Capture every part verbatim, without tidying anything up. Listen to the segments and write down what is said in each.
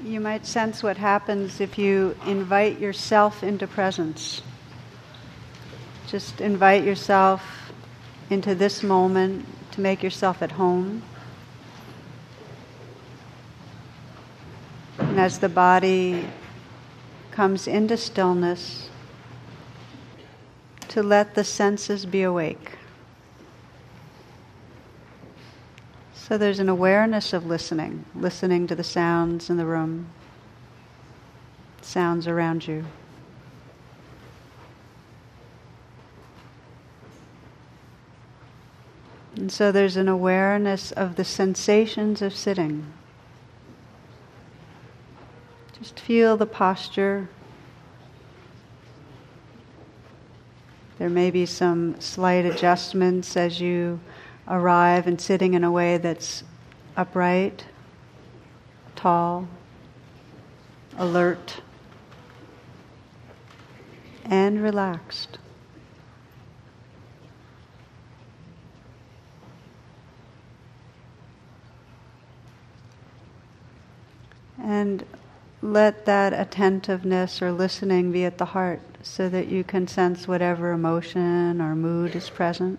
you might sense what happens if you invite yourself into presence. Just invite yourself into this moment to make yourself at home. And as the body comes into stillness, to let the senses be awake. So there's an awareness of listening, listening to the sounds in the room, sounds around you. And so there's an awareness of the sensations of sitting. Just feel the posture. There may be some slight adjustments as you arrive and sitting in a way that's upright, tall, alert, and relaxed. And let that attentiveness or listening be at the heart so that you can sense whatever emotion or mood is present.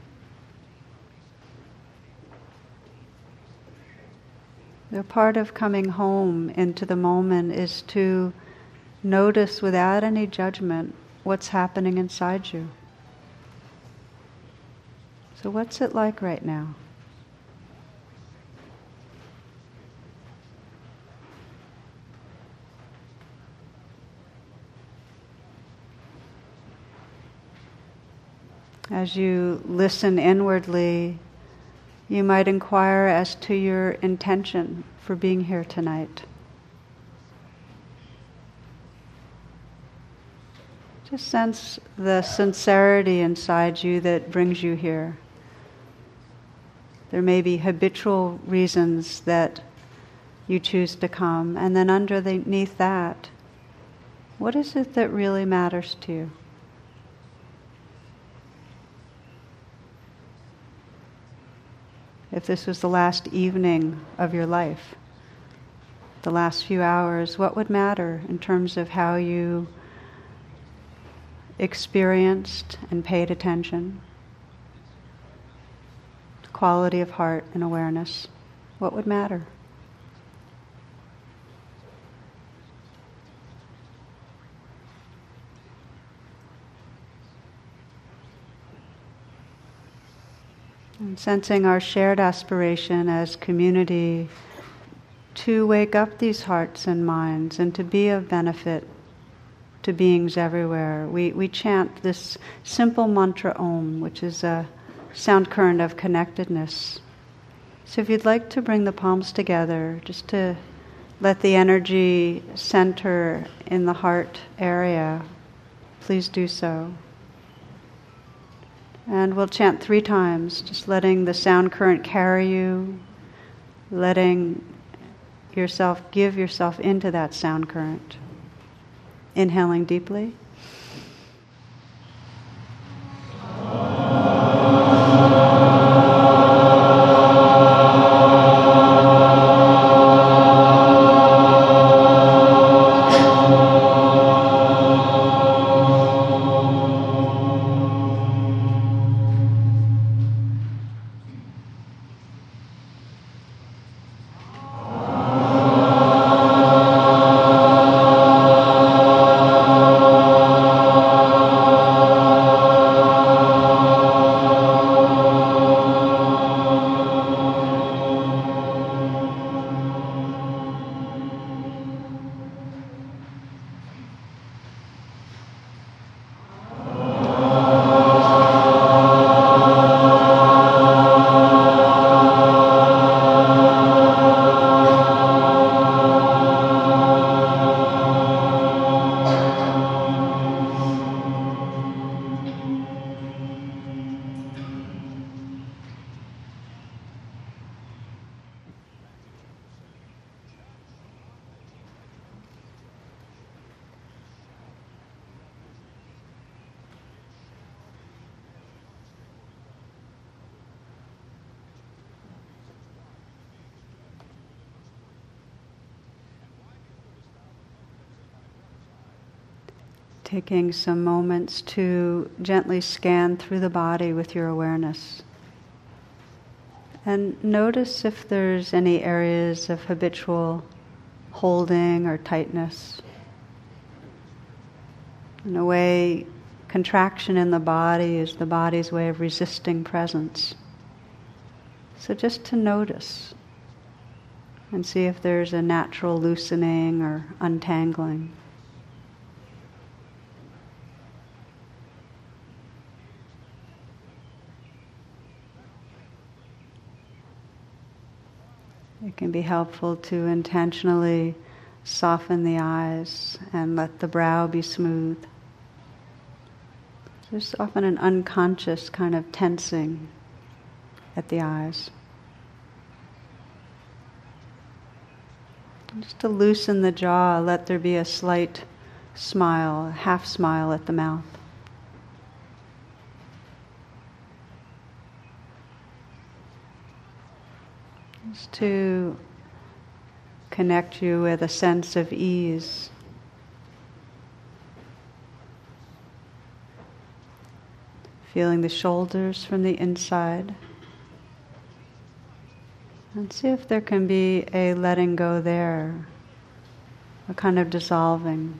The part of coming home into the moment is to notice without any judgment what's happening inside you. So what's it like right now? As you listen inwardly, you might inquire as to your intention for being here tonight. Just sense the sincerity inside you that brings you here. There may be habitual reasons that you choose to come, and then underneath that, what is it that really matters to you? If this was the last evening of your life, the last few hours, what would matter in terms of how you experienced and paid attention? Quality of heart and awareness. What would matter? And sensing our shared aspiration as community to wake up these hearts and minds and to be of benefit to beings everywhere. We, we chant this simple mantra Om, which is a sound current of connectedness. So if you'd like to bring the palms together, just to let the energy center in the heart area, please do so. And we'll chant three times, just letting the sound current carry you, letting yourself, give yourself into that sound current. Inhaling deeply. Oh Taking some moments to gently scan through the body with your awareness. And notice if there's any areas of habitual holding or tightness. In a way, contraction in the body is the body's way of resisting presence. So just to notice and see if there's a natural loosening or untangling. It can be helpful to intentionally soften the eyes and let the brow be smooth. There's often an unconscious kind of tensing at the eyes. Just to loosen the jaw, let there be a slight smile, a half smile at the mouth. Just to connect you with a sense of ease. Feeling the shoulders from the inside. And see if there can be a letting go there, a kind of dissolving.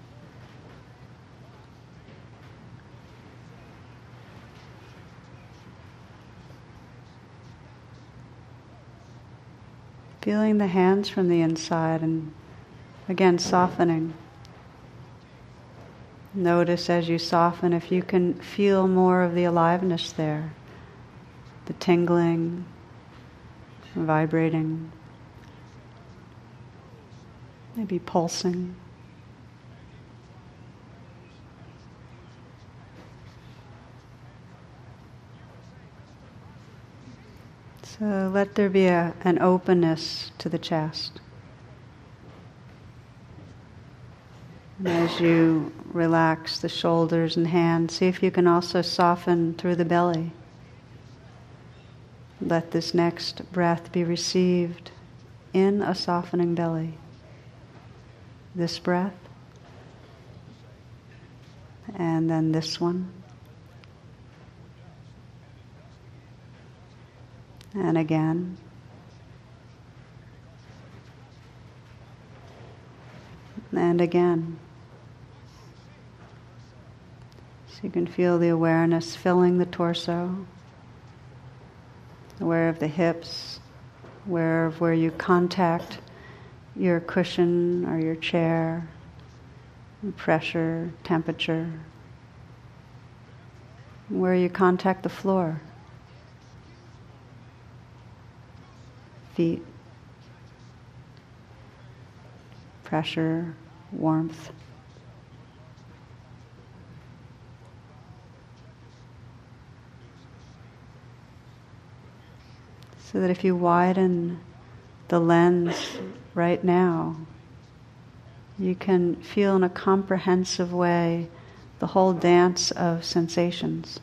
Feeling the hands from the inside and again softening. Notice as you soften if you can feel more of the aliveness there, the tingling, vibrating, maybe pulsing. So let there be a, an openness to the chest. And as you relax the shoulders and hands, see if you can also soften through the belly. Let this next breath be received in a softening belly. This breath, and then this one. And again. And again. So you can feel the awareness filling the torso, aware of the hips, aware of where you contact your cushion or your chair, pressure, temperature, where you contact the floor, feet, pressure, warmth. So that if you widen the lens right now, you can feel in a comprehensive way the whole dance of sensations.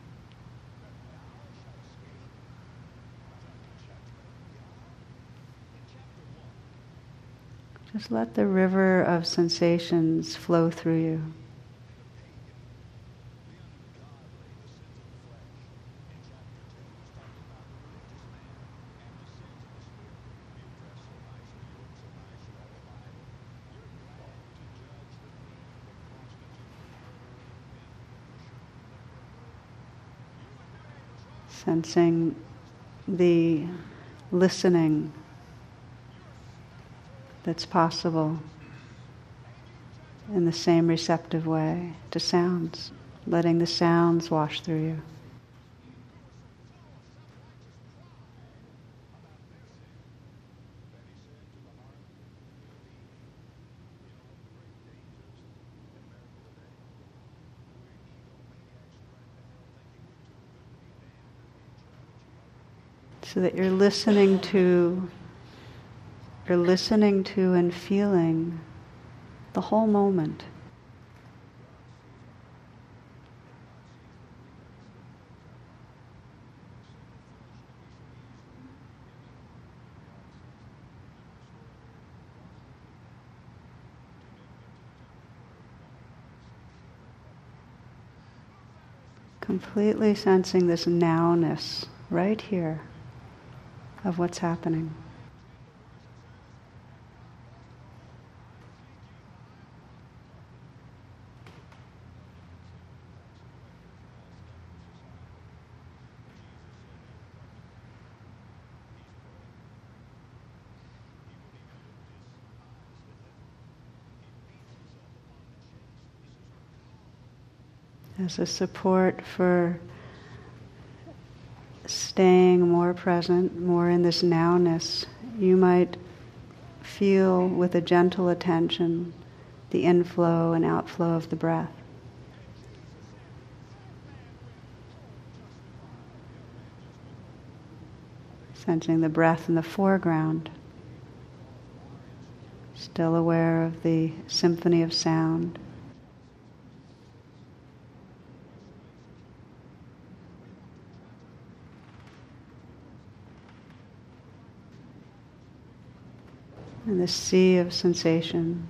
Just let the river of sensations flow through you. Sensing the listening that's possible in the same receptive way to sounds, letting the sounds wash through you. So that you're listening to You're listening to and feeling the whole moment. Completely sensing this nowness right here of what's happening. As a support for staying more present, more in this nowness, you might feel with a gentle attention the inflow and outflow of the breath. Sensing the breath in the foreground, still aware of the symphony of sound. And the sea of sensation.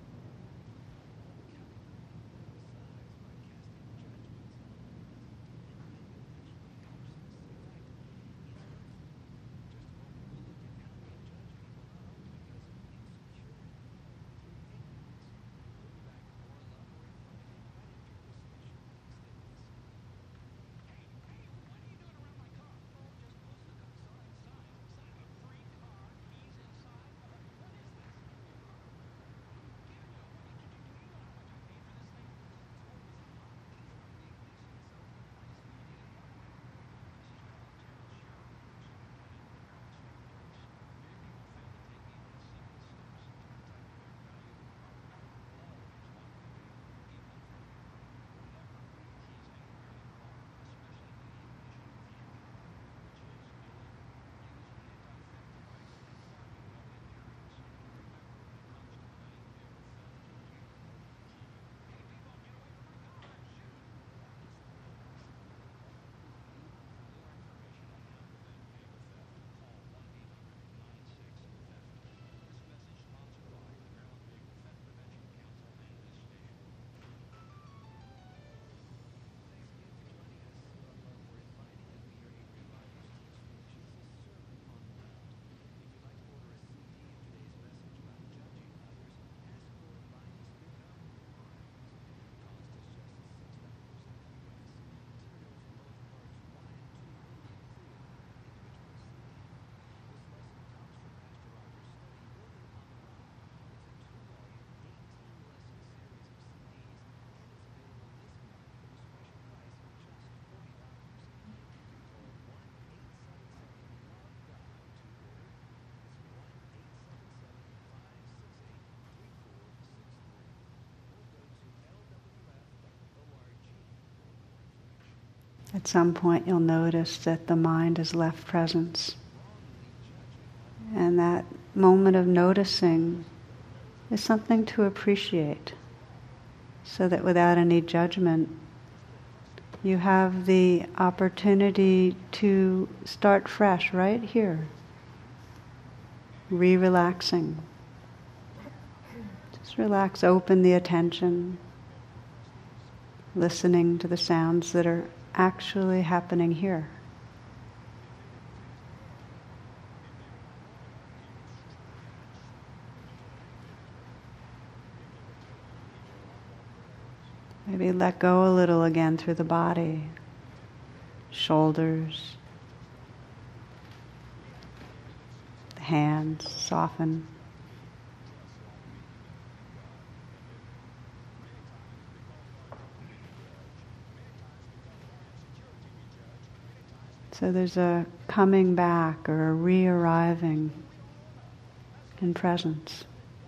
At some point you'll notice that the mind has left presence. And that moment of noticing is something to appreciate, so that without any judgment, you have the opportunity to start fresh right here, re-relaxing. Just relax, open the attention, listening to the sounds that are actually happening here. Maybe let go a little again through the body, shoulders, the hands, soften. So there's a coming back or a re-arriving in presence.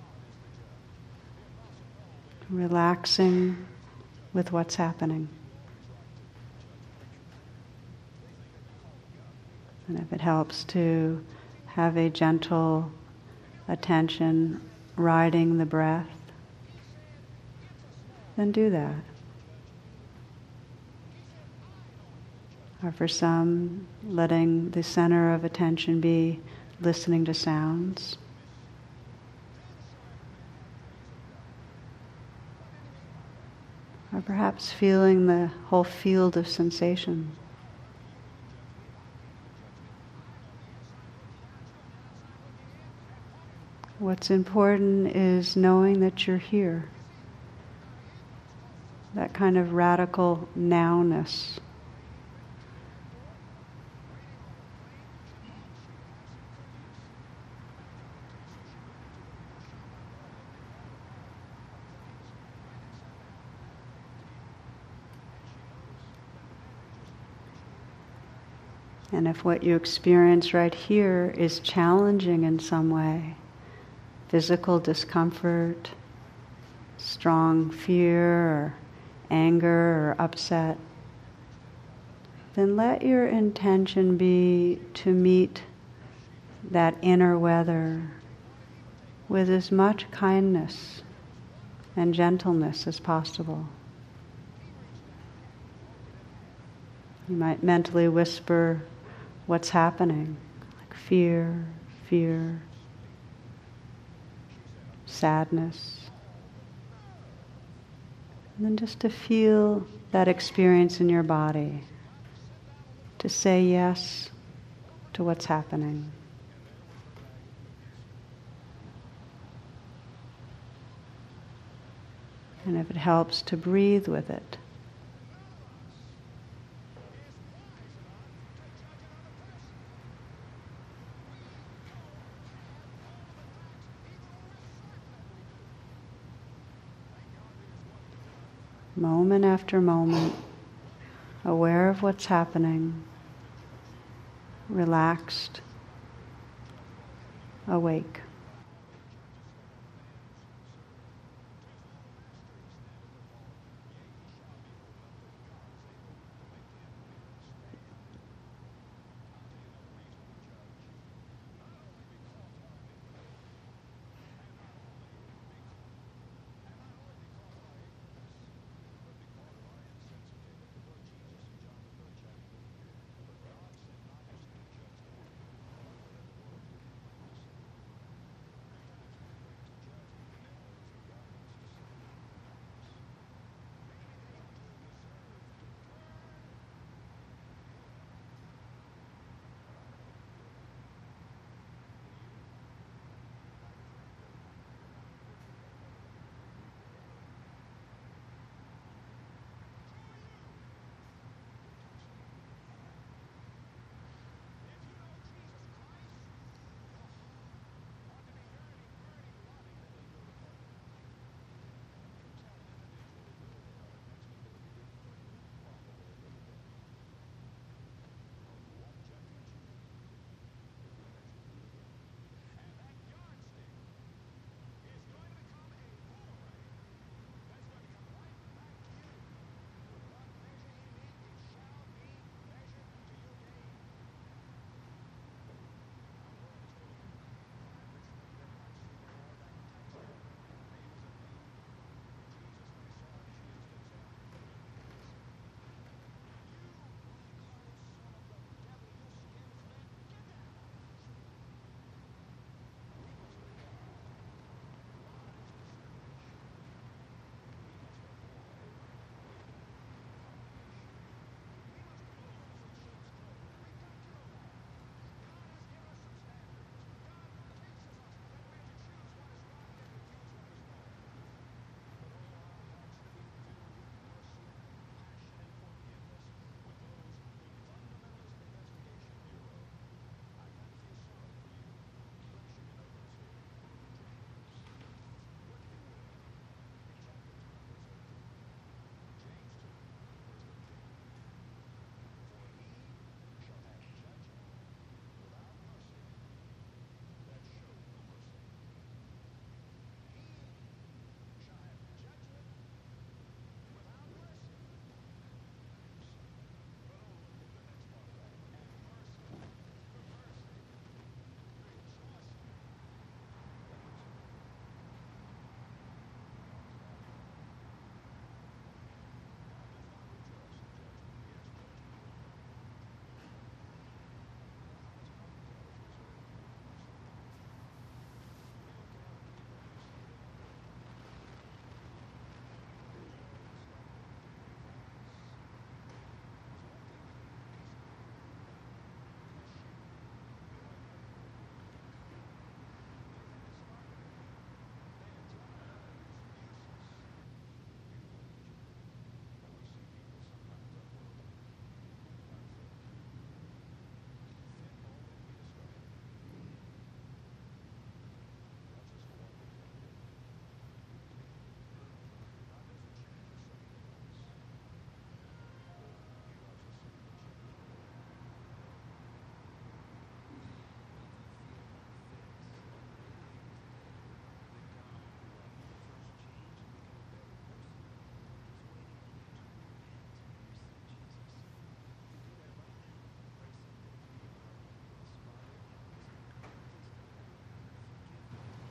Relaxing with what's happening. And if it helps to have a gentle attention riding the breath, then do that. Or for some, letting the center of attention be listening to sounds. or perhaps feeling the whole field of sensation. What's important is knowing that you're here. That kind of radical nowness. And if what you experience right here is challenging in some way, physical discomfort, strong fear, or anger, or upset, then let your intention be to meet that inner weather with as much kindness and gentleness as possible. You might mentally whisper what's happening, like fear, fear, sadness. And then just to feel that experience in your body, to say yes to what's happening. And if it helps, to breathe with it. Moment after moment, aware of what's happening, relaxed, awake.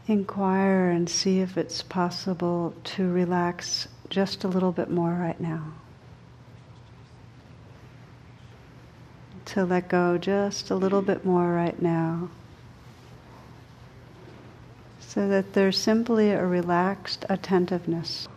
inquire and see if it's possible to relax just a little bit more right now. To let go just a little bit more right now. So that there's simply a relaxed attentiveness.